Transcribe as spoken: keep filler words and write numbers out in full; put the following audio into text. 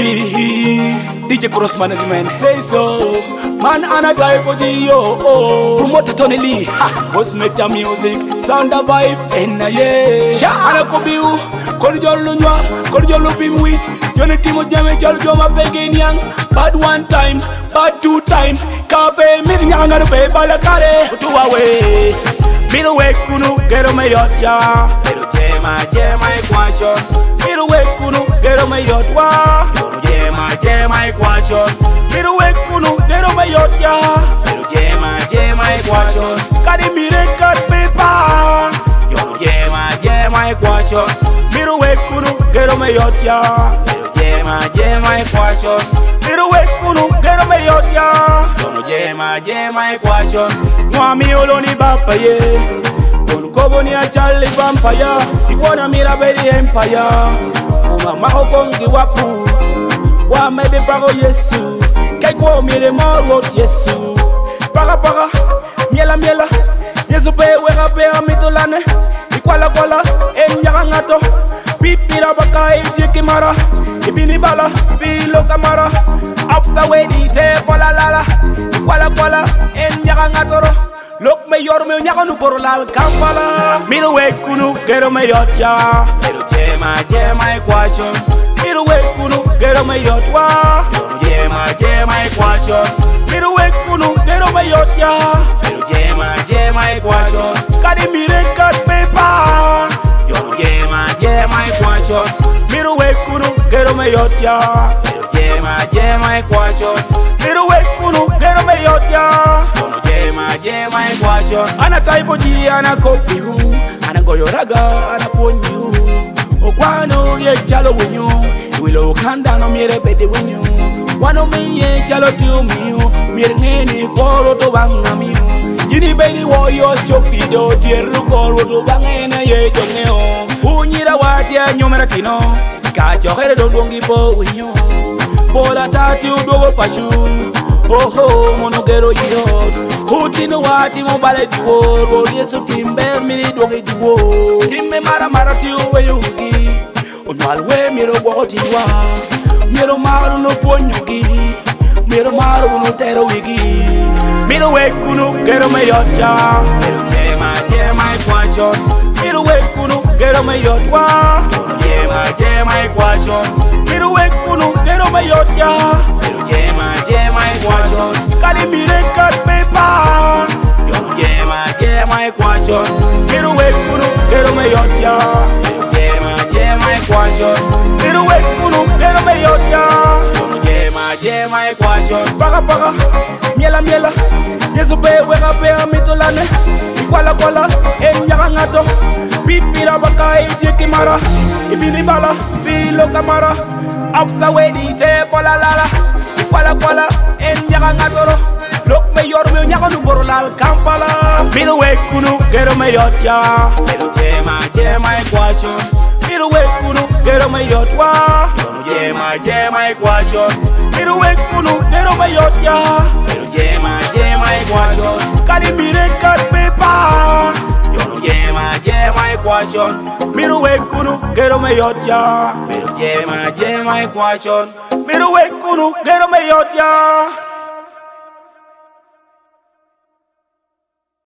D J Cross Management, say so. Man and a type of G, yo, oh. Promoter Tony Lee, ha. Boss make your music, sound a vibe, and a yeah. Sha, ana kobiu, korjol lunwa, korjol lupim wheat. Unity mo jame jol joma begin yang. Bad one time, bad two time. Kabe mir nyanga pe balakare. Utu away, miru we kunu gero me yot ya. Miru jema jema ikwacho. Miru we kunu gero me yot wa. Miru jema jema ikwacho. Miru we kunu gero me yot ya. Miru jema jema ikwacho. Kadi mire kat pepa. Miru jema jema ikwacho. Miru we kunu gero me yot ya. Miru jema jema ikwacho. Miru we kunu gero me yot ya. Miru jema jema ikwacho. Mwami oloni bapa ye. Kobo ni a Charlie Vampire. Iguana mira very empire. Uma maho kongi wapu. Wa mede pago Yesu. Kekwo mire moro Yesu. Para para. Miela miela. Yesu pe wera pe amitolane. Ikwala kwala. Enyara ngato. Pipira baka ejiki mara. Ibini bala. Bilo kamara. After we di te pola lala. Ikwala kwala. Enyara ngatoro. Look me yor me nyaka nu por la Kampala. Miru we kunu gero me yot ya. Miru jema jema ikwacho. Miru we kunu gero me yot wa. Miru jema jema ikwacho. Miru we kunu gero me yot ya. Miru jema jema ikwacho. Kadi mire kat pepa. Miru jema jema ikwacho. Miru we kunu gero me yot ya. Miru jema jema ikwacho. Miru we kunu gero me yot ya. Jema ikwacho. Ana type G, ana copy who. Ana goyoraga, ana ponyi who. Okwano ye chalo winyo. Wilo kanda no mire pede winyo. Wano miye chalo tiu miyo. Mire ngeni koro to banga miyo. Yini baby warriors chopido. Tieru koro to banga ena ye jongeo. Unyira watia nyomera kino. Kacho kere dondongi po winyo. Bola tati udogo pashu. Oh oh, monogero yod. Huti no wati mo bale di wor. Wor Yesu timbe miri doge di wor. Timbe mara mara ti uwe yugi. Unwal we miro woti wa. Miro maru no ponyugi. Miro maru no tero wigi. Miro we kunu gero me yot ya. Miro jema jema ikwacho. Miro we kunu gero me yot wa. Miro jema jema ikwacho. Miro we kunu gero me yot ya. Miro jema jema ikwacho. Kadi mire kat pepa. Miro jema jema ikwacho. Miro we kunu gero me yot ya. Miro jema jema ikwacho. Miro we kunu gero me yot ya. Miro jema jema ikwacho. Para para. Miela miela. Yesu pe wera pe amitolane. Ikwala kwala. Enyara ngato. Pipira baka ejiki mara. Ibini bala. Bilo kamara. After we di te pola lala. Ikwala kwala. Enyara ngatoro. Look me yor me nyaka nu por la Kampala. Miru we kunu gero me yot ya. Miru jema jema ikwacho. Miru we kunu gero me yot wa. Miru jema jema ikwacho. Miru we kunu gero me yot ya. Miru jema jema ikwacho. Kadi mire kat pepa. Miru jema jema ikwacho. Miru we kunu gero me yot ya. Miru jema jema ikwacho. Miru we kunu gero me yot ya.